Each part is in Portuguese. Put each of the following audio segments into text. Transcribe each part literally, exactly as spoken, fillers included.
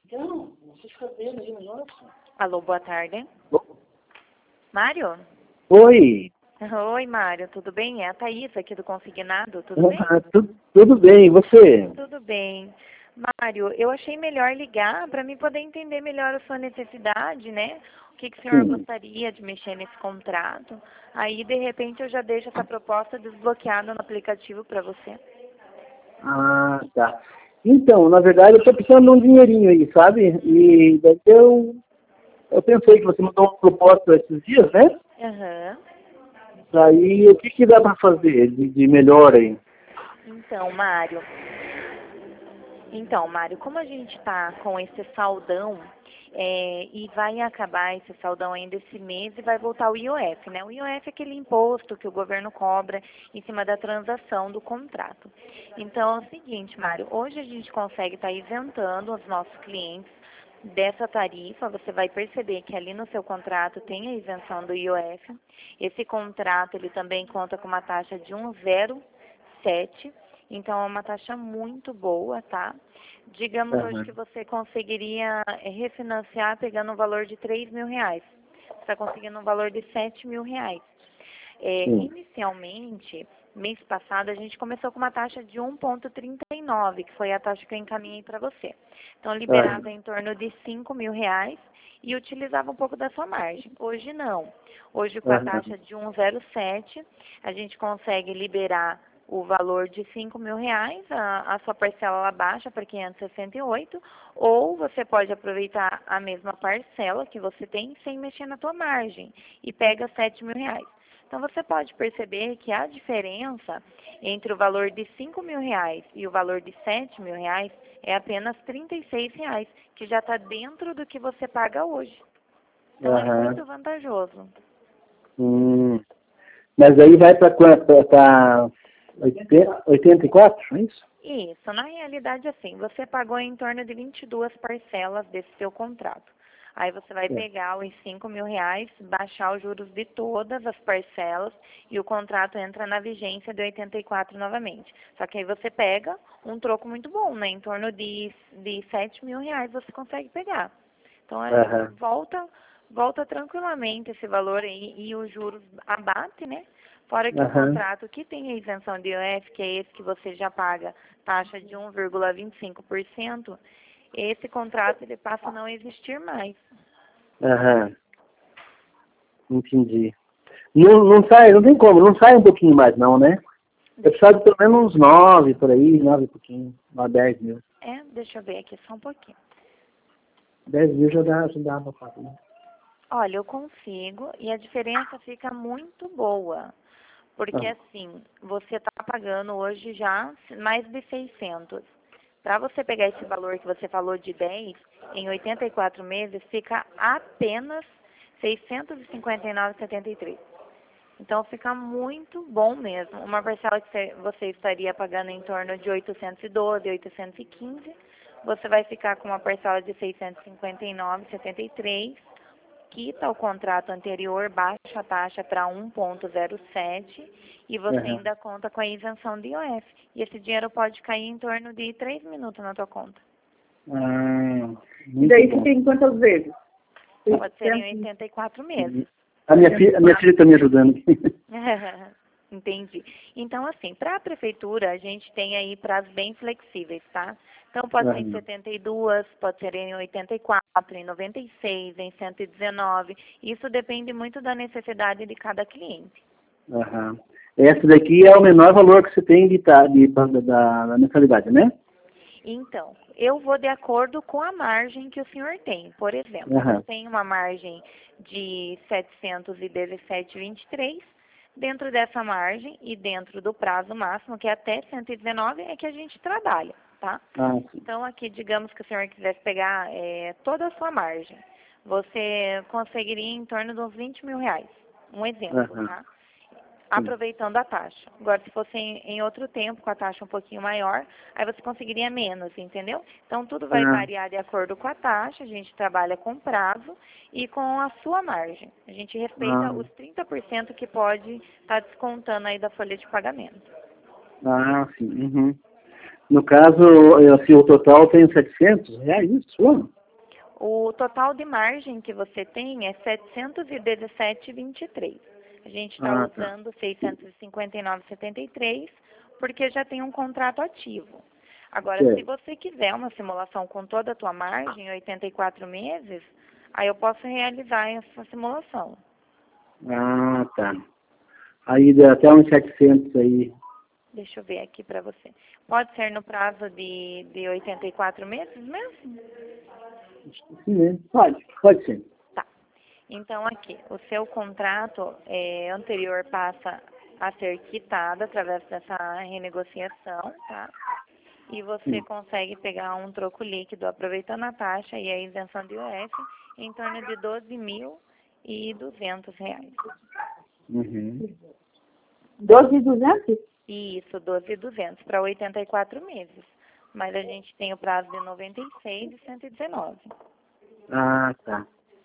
Não, você fica vendo aí, melhor. Alô, boa tarde. Bom. Mário? Oi. Oi, Mário, tudo bem? É a Thaís aqui do Consignado, tudo bem? Ah, tu, tudo bem, e você? Tudo bem. Mário, eu achei melhor ligar para mim poder entender melhor a sua necessidade, né? O que, que o senhor Sim. gostaria de mexer nesse contrato. Aí, de repente, eu já deixo essa proposta desbloqueada no aplicativo para você. Ah, tá. Então, na verdade, eu estou precisando de um dinheirinho aí, sabe? E daí eu, eu pensei que você mandou uma proposta esses dias, né? Aham. Daí, o que, que dá para fazer de, de melhor aí? Então, Mário. Então, Mário, como a gente está com esse saldão, é, e vai acabar esse saldão ainda esse mês e vai voltar o I O F, né? O I O F é aquele imposto que o governo cobra em cima da transação do contrato. Então, é o seguinte, Mário, hoje a gente consegue estar isentando os nossos clientes dessa tarifa. Você vai perceber que ali no seu contrato tem a isenção do I O F. Esse contrato, ele também conta com uma taxa de um vírgula zero sete. Então, é uma taxa muito boa, tá? Digamos hoje Aham. que você conseguiria eh, refinanciar pegando um valor de três mil reais. Você está conseguindo um valor de sete mil reais. É, Sim. inicialmente, mês passado, a gente começou com uma taxa de um vírgula trinta e nove, que foi a taxa que eu encaminhei para você. Então, liberava Aham. em torno de cinco mil reais e utilizava um pouco da sua margem. Hoje, não. Hoje, com a Aham. taxa de um vírgula zero sete, a gente consegue liberar o valor de cinco mil reais, a, a sua parcela ela baixa para quinhentos e sessenta e oito, ou você pode aproveitar a mesma parcela que você tem sem mexer na tua margem e pega sete mil reais. Então, você pode perceber que a diferença entre o valor de cinco mil reais e o valor de sete mil reais é apenas trinta e seis reais, que já está dentro do que você paga hoje. Então, é Aham. muito vantajoso. Hum. Mas aí vai para quanto? Para oitenta e quatro, é isso? Isso, na realidade, assim, você pagou em torno de vinte e duas parcelas desse seu contrato. Aí você vai É. pegar os cinco mil reais, baixar os juros de todas as parcelas e o contrato entra na vigência de oitenta e quatro novamente. Só que aí você pega um troco muito bom, né? Em torno de, de sete mil reais você consegue pegar. Então, é, Aham. volta, volta tranquilamente esse valor aí e os juros abate, né? Fora que o Aham. contrato que tem a isenção de I O F, que é esse que você já paga taxa de um vírgula vinte e cinco por cento, esse contrato ele passa a não existir mais. Aham. Entendi. Não, não sai, não tem como, não sai um pouquinho mais não, né? Eu Deixa, precisava de pelo menos uns nove por aí, nove e pouquinho, lá dez mil. é, deixa eu ver aqui só um pouquinho. Dez mil já dá, já dá pra fazer. Olha, eu consigo e a diferença fica muito boa. Porque Ah, assim, você está pagando hoje já mais de seiscentos. Para você pegar esse valor que você falou de dez, em oitenta e quatro meses, fica apenas seiscentos e cinquenta e nove reais e setenta e três centavos. Então, fica muito bom mesmo. Uma parcela que você você estaria pagando em torno de oitocentos e doze, oitocentos e quinze, você vai ficar com uma parcela de seiscentos e cinquenta e nove reais e setenta e três centavos, quita o contrato anterior, baixa a taxa para um vírgula zero sete e você aham. ainda conta com a isenção de I O F. E esse dinheiro pode cair em torno de três minutos na tua conta. Ah, E muito daí você bom. tem quantas vezes? Pode ser em oitenta e quatro meses. A minha filha, a minha filha está me ajudando aqui. Entendi. Então, assim, para a prefeitura, a gente tem aí prazos bem flexíveis, tá? Então, pode ser em Aham. setenta e dois, pode ser em oitenta e quatro, em noventa e seis, em cento e dezenove. Isso depende muito da necessidade de cada cliente. Aham. Esse daqui é o menor valor que você tem de, ta- de, da, da, da mensalidade, né? Então, eu vou de acordo com a margem que o senhor tem. Por exemplo, Aham. eu tenho uma margem de setecentos e dezessete vírgula vinte e três. Dentro dessa margem e dentro do prazo máximo, que é até cento e dezenove, é que a gente trabalha, tá? Ah, sim. Então, aqui, digamos que o senhor quisesse pegar é, toda a sua margem, você conseguiria em torno de uns vinte mil reais. Um exemplo, Aham. tá? Sim. Aproveitando a taxa. Agora, se fosse em, em outro tempo, com a taxa um pouquinho maior, aí você conseguiria menos, entendeu? Então, tudo vai Ah, variar de acordo com a taxa, a gente trabalha com prazo e com a sua margem. A gente respeita ah, os trinta por cento que pode estar descontando aí da folha de pagamento. ah, sim. Uhum. No caso, eu, assim, o total tem setecentos reais, isso? Ano? O total de margem que você tem é setecentos e dezessete vírgula vinte e três. A gente está Ah, tá. usando seiscentos e cinquenta e nove vírgula setenta e três porque já tem um contrato ativo. Agora, Certo. se você quiser uma simulação com toda a tua margem, oitenta e quatro meses, aí eu posso realizar essa simulação. Ah, tá. Aí dá até uns setecentos aí. Deixa eu ver aqui para você. Pode ser no prazo de, de oitenta e quatro meses mesmo? Sim, né? Pode, pode ser. Tá. Então, aqui, o seu contrato é, anterior passa a ser quitado através dessa renegociação, tá? E você Sim. consegue pegar um troco líquido aproveitando a taxa e a isenção de I O F em torno de doze mil e duzentos reais. Uhum. doze mil e duzentos? Isso, doze mil e duzentos para oitenta e quatro meses. Mas a gente tem o prazo de noventa e seis e cento e dezenove. Ah, tá.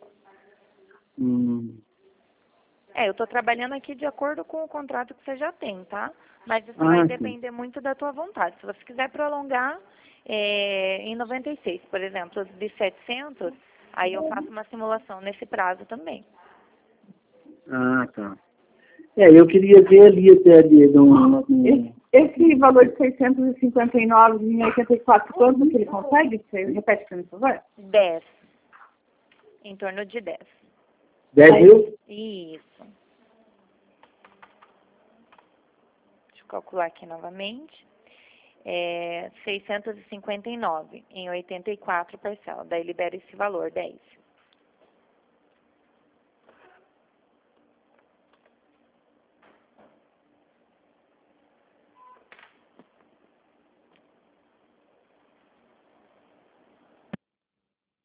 Hum. É, eu estou trabalhando aqui de acordo com o contrato que você já tem, tá? Mas isso Ah, vai sim. depender muito da tua vontade. Se você quiser prolongar é, em noventa e seis, por exemplo, de setecentos, aí eu faço uma simulação nesse prazo também. Ah, tá. É, eu queria ver ali até ali no, no... Esse, esse valor de seiscentos e cinquenta e nove em oitenta e quatro, quanto que ele consegue? Você repete para mim, por favor? dez. Em torno de dez. dez mil? Isso. Deixa eu calcular aqui novamente. É seiscentos e cinquenta e nove em oitenta e quatro parcelas. Daí libera esse valor, dez.